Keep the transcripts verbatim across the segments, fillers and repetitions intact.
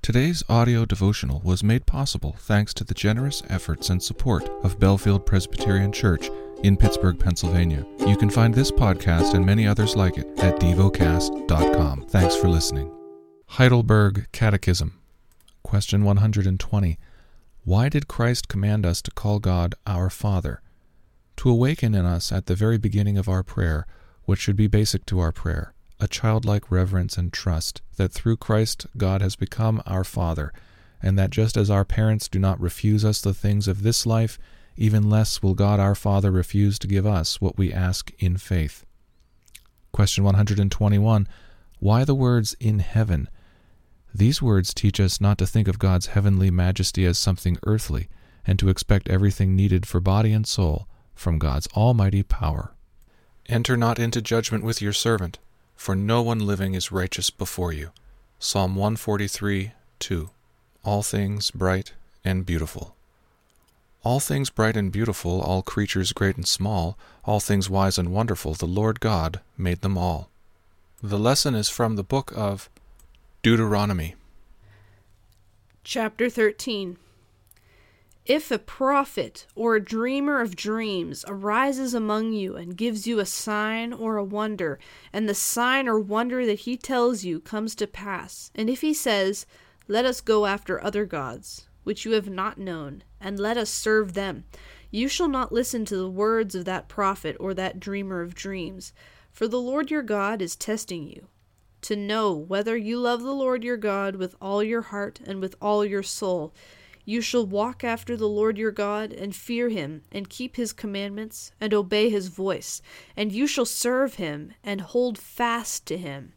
Today's audio devotional was made possible thanks to the generous efforts and support of Bellefield Presbyterian Church in Pittsburgh, Pennsylvania. You can find this podcast and many others like it at devocast dot com. Thanks for listening. Heidelberg Catechism. Question one hundred twenty. Why did Christ command us to call God our Father? To awaken in us at the very beginning of our prayer what should be basic to our prayer, a childlike reverence and trust that through Christ God has become our Father, and that just as our parents do not refuse us the things of this life, even less will God our Father refuse to give us what we ask in faith. Question one hundred twenty-one. Why the words "in heaven"? These words teach us not to think of God's heavenly majesty as something earthly, and to expect everything needed for body and soul from God's almighty power. Enter not into judgment with your servant, for no one living is righteous before you. Psalm one forty-three, two. All things bright and beautiful. All things bright and beautiful, all creatures great and small, all things wise and wonderful, the Lord God made them all. The lesson is from the book of Deuteronomy. Chapter thirteen. If a prophet or a dreamer of dreams arises among you and gives you a sign or a wonder, and the sign or wonder that he tells you comes to pass, and if he says, "Let us go after other gods, which you have not known, and let us serve them," you shall not listen to the words of that prophet or that dreamer of dreams, for the Lord your God is testing you, to know whether you love the Lord your God with all your heart and with all your soul. You shall walk after the Lord your God, and fear him, and keep his commandments, and obey his voice, and you shall serve him, and hold fast to him.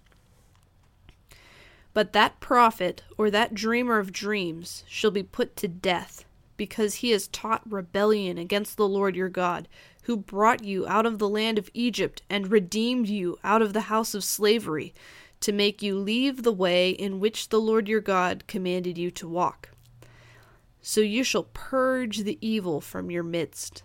But that prophet, or that dreamer of dreams, shall be put to death, because he has taught rebellion against the Lord your God, who brought you out of the land of Egypt, and redeemed you out of the house of slavery, to make you leave the way in which the Lord your God commanded you to walk. So you shall purge the evil from your midst.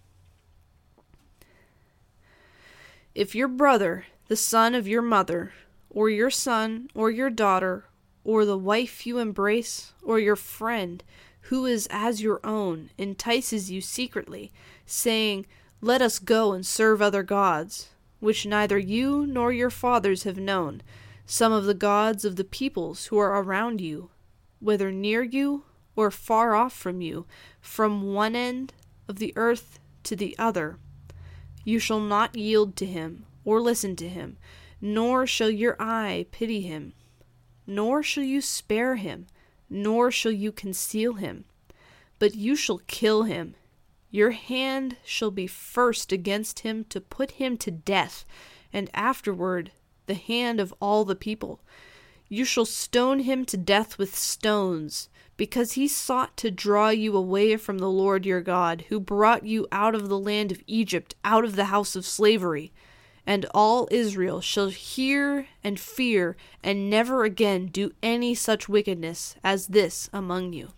If your brother, the son of your mother, or your son, or your daughter, or the wife you embrace, or your friend, who is as your own, entices you secretly, saying, "Let us go and serve other gods," which neither you nor your fathers have known, some of the gods of the peoples who are around you, whether near you or far off from you, from one end of the earth to the other, you shall not yield to him or listen to him, nor shall your eye pity him, nor shall you spare him, nor shall you conceal him, but you shall kill him. Your hand shall be first against him to put him to death, and afterward the hand of all the people. You shall stone him to death with stones, because he sought to draw you away from the Lord your God, who brought you out of the land of Egypt, out of the house of slavery. And all Israel shall hear and fear, and never again do any such wickedness as this among you.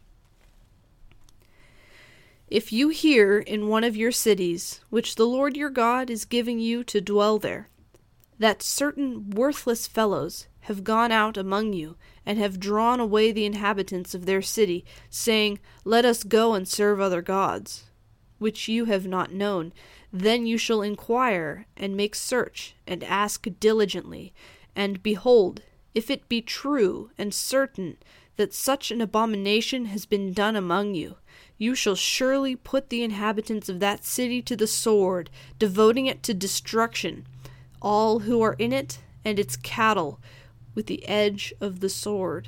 If you hear in one of your cities, which the Lord your God is giving you to dwell there, that certain worthless fellows have gone out among you, and have drawn away the inhabitants of their city, saying, "Let us go and serve other gods," which you have not known, then you shall inquire, and make search, and ask diligently, and behold, if it be true and certain that such an abomination has been done among you, you shall surely put the inhabitants of that city to the sword, devoting it to destruction, all who are in it, and its cattle, with the edge of the sword.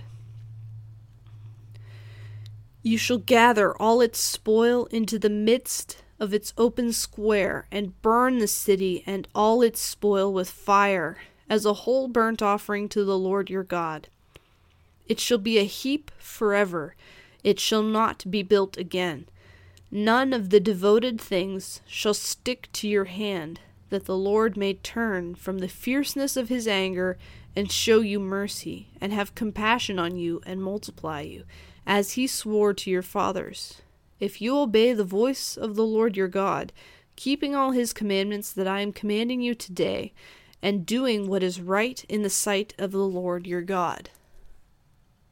You shall gather all its spoil into the midst of its open square, and burn the city and all its spoil with fire, as a whole burnt offering to the Lord your God. It shall be a heap forever, it shall not be built again. None of the devoted things shall stick to your hand, that the Lord may turn from the fierceness of his anger, and show you mercy, and have compassion on you, and multiply you, as he swore to your fathers, if you obey the voice of the Lord your God, keeping all his commandments that I am commanding you today, and doing what is right in the sight of the Lord your God.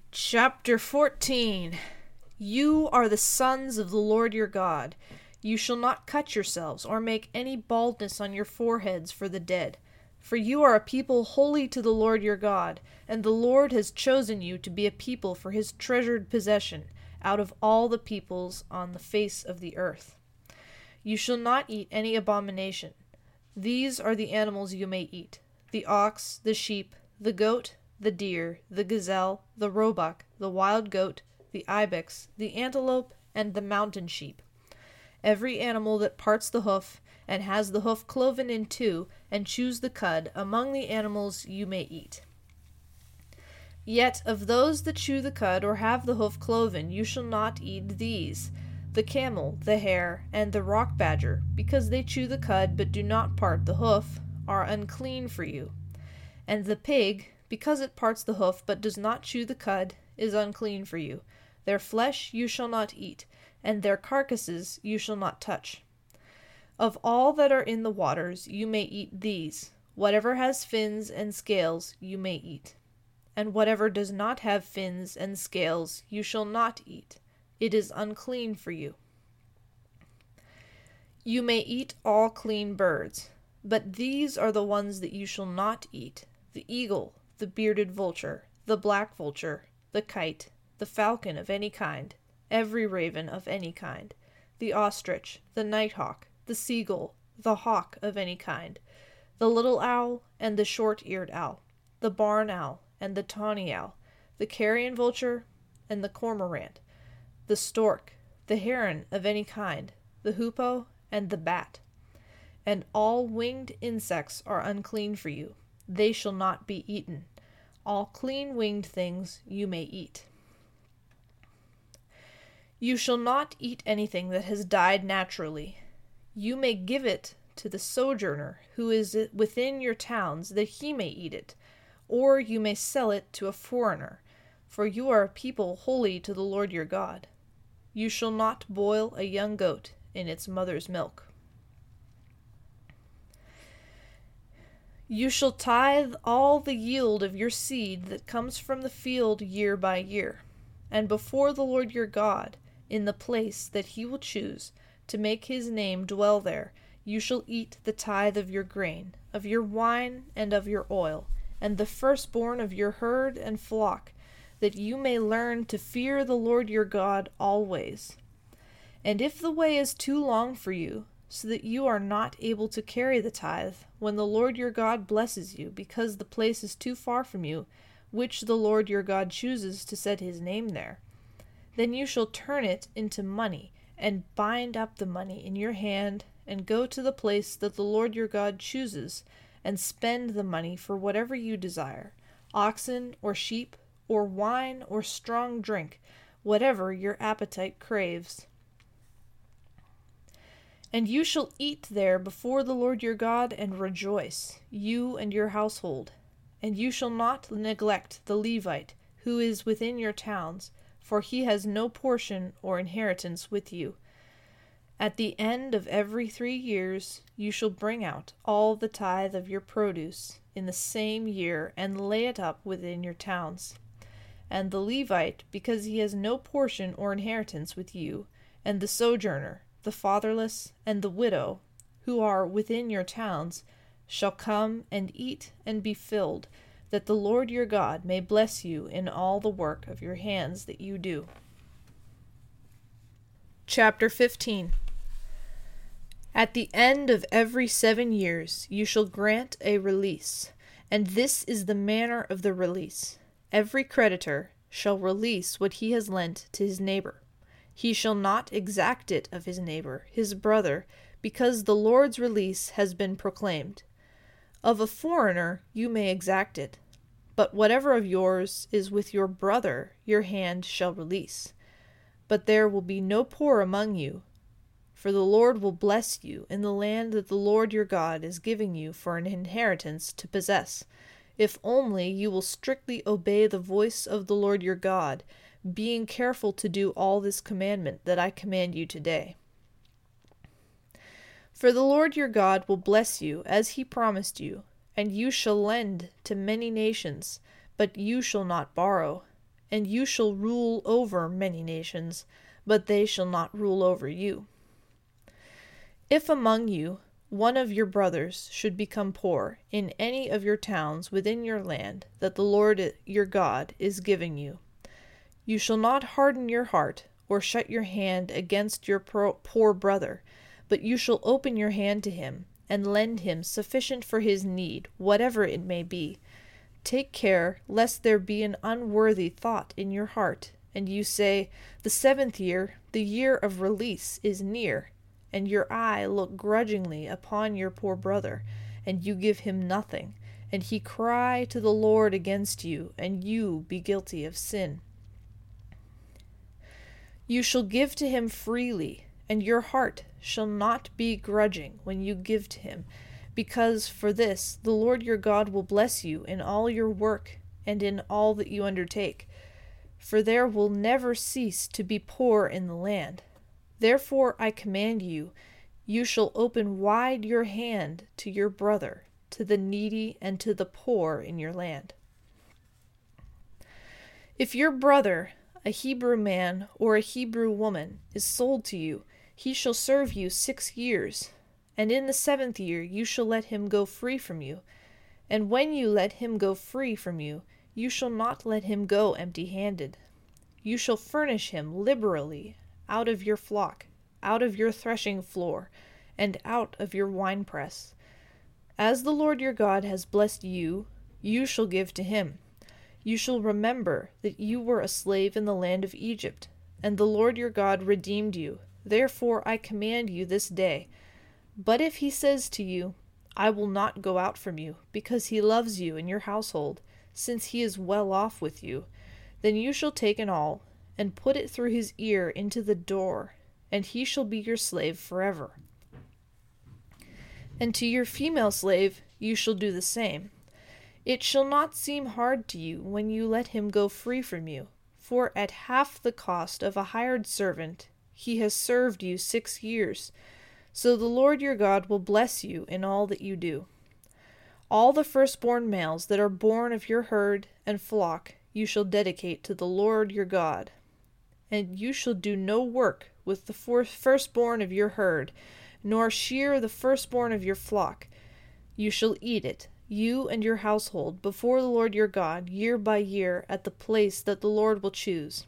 Chapter fourteen. You are the sons of the Lord your God. You shall not cut yourselves, or make any baldness on your foreheads for the dead. For you are a people holy to the Lord your God, and the Lord has chosen you to be a people for his treasured possession, out of all the peoples on the face of the earth. You shall not eat any abomination. These are the animals you may eat: the ox, the sheep, the goat, the deer, the gazelle, the roebuck, the wild goat, the ibex, the antelope, and the mountain sheep. Every animal that parts the hoof, and has the hoof cloven in two, and chews the cud, among the animals you may eat. Yet of those that chew the cud, or have the hoof cloven, you shall not eat these: the camel, the hare, and the rock badger, because they chew the cud, but do not part the hoof, are unclean for you. And the pig, because it parts the hoof, but does not chew the cud, is unclean for you. Their flesh you shall not eat, and their carcasses you shall not touch. Of all that are in the waters you may eat these: whatever has fins and scales you may eat. And whatever does not have fins and scales you shall not eat. It is unclean for you. You may eat all clean birds, but these are the ones that you shall not eat: the eagle, the bearded vulture, the black vulture, the kite, the falcon of any kind, every raven of any kind, the ostrich, the nighthawk, the seagull, the hawk of any kind, the little owl and the short-eared owl, the barn owl and the tawny owl, the carrion vulture and the cormorant, the stork, the heron of any kind, the hoopoe, and the bat. And all winged insects are unclean for you. They shall not be eaten. All clean winged things you may eat. You shall not eat anything that has died naturally. You may give it to the sojourner who is within your towns, that he may eat it, or you may sell it to a foreigner, for you are a people holy to the Lord your God. You shall not boil a young goat in its mother's milk. You shall tithe all the yield of your seed that comes from the field year by year, and before the Lord your God, in the place that he will choose to make his name dwell there, you shall eat the tithe of your grain, of your wine, and of your oil, and the firstborn of your herd and flock, that you may learn to fear the Lord your God always. And if the way is too long for you, so that you are not able to carry the tithe, when the Lord your God blesses you, because the place is too far from you, which the Lord your God chooses to set his name there, then you shall turn it into money, and bind up the money in your hand, and go to the place that the Lord your God chooses, and spend the money for whatever you desire: oxen, or sheep, or wine, or strong drink, whatever your appetite craves. And you shall eat there before the Lord your God, and rejoice, you and your household. And you shall not neglect the Levite, who is within your towns, for he has no portion or inheritance with you. At the end of every three years you shall bring out all the tithe of your produce in the same year, and lay it up within your towns. And the Levite, because he has no portion or inheritance with you, and the sojourner, the fatherless, and the widow, who are within your towns, shall come and eat and be filled, that the Lord your God may bless you in all the work of your hands that you do. Chapter fifteen. At the end of every seven years you shall grant a release, and this is the manner of the release. Every creditor shall release what he has lent to his neighbor. He shall not exact it of his neighbor, his brother, because the Lord's release has been proclaimed. Of a foreigner you may exact it, but whatever of yours is with your brother your hand shall release. But there will be no poor among you, for the Lord will bless you in the land that the Lord your God is giving you for an inheritance to possess, if only you will strictly obey the voice of the Lord your God, being careful to do all this commandment that I command you today. For the Lord your God will bless you as he promised you, and you shall lend to many nations, but you shall not borrow. and you shall rule over many nations, but they shall not rule over you. If among you one of your brothers should become poor in any of your towns within your land that the Lord your God is giving you, you shall not harden your heart or shut your hand against your poor brother, but you shall open your hand to him and lend him sufficient for his need, whatever it may be. Take care lest there be an unworthy thought in your heart, and you say, The seventh year, the year of release, is near, and your eye look grudgingly upon your poor brother, and you give him nothing, and he cry to the Lord against you, and you be guilty of sin. You shall give to him freely, and your heart shall not be grudging when you give to him, because for this the Lord your God will bless you in all your work and in all that you undertake. For there will never cease to be poor in the land. Therefore I command you, you shall open wide your hand to your brother, to the needy and to the poor in your land. If your brother, a Hebrew man or a Hebrew woman, is sold to you, he shall serve you six years, and in the seventh year you shall let him go free from you. And when you let him go free from you, you shall not let him go empty-handed. You shall furnish him liberally out of your flock, out of your threshing floor, and out of your winepress. As the Lord your God has blessed you, you shall give to him. You shall remember that you were a slave in the land of Egypt, and the Lord your God redeemed you. Therefore I command you this day. But if he says to you, I will not go out from you, because he loves you and your household, since he is well off with you, then you shall take an awl, and put it through his ear into the door, and he shall be your slave forever. And to your female slave you shall do the same. It shall not seem hard to you when you let him go free from you, for at half the cost of a hired servant he has served you six years. So the Lord your God will bless you in all that you do. All the firstborn males that are born of your herd and flock you shall dedicate to the Lord your God. And you shall do no work with the firstborn of your herd, nor shear the firstborn of your flock. You shall eat it, you and your household, before the Lord your God, year by year, at the place that the Lord will choose.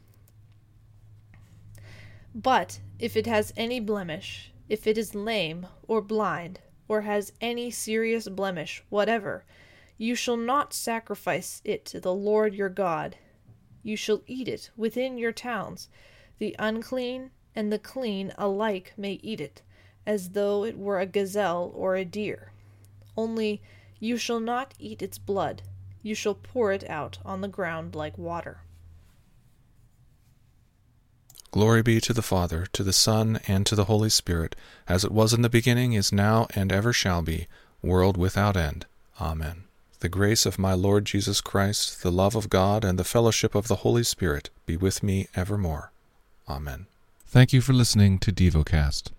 But if it has any blemish, if it is lame or blind, or has any serious blemish whatever, you shall not sacrifice it to the Lord your God. You shall eat it within your towns. The unclean and the clean alike may eat it, as though it were a gazelle or a deer. Only you shall not eat its blood. You shall pour it out on the ground like water. Glory be to the Father, to the Son, and to the Holy Spirit, as it was in the beginning, is now, and ever shall be, world without end. Amen. The grace of my Lord Jesus Christ, the love of God, and the fellowship of the Holy Spirit be with me evermore. Amen. Thank you for listening to DevoCast.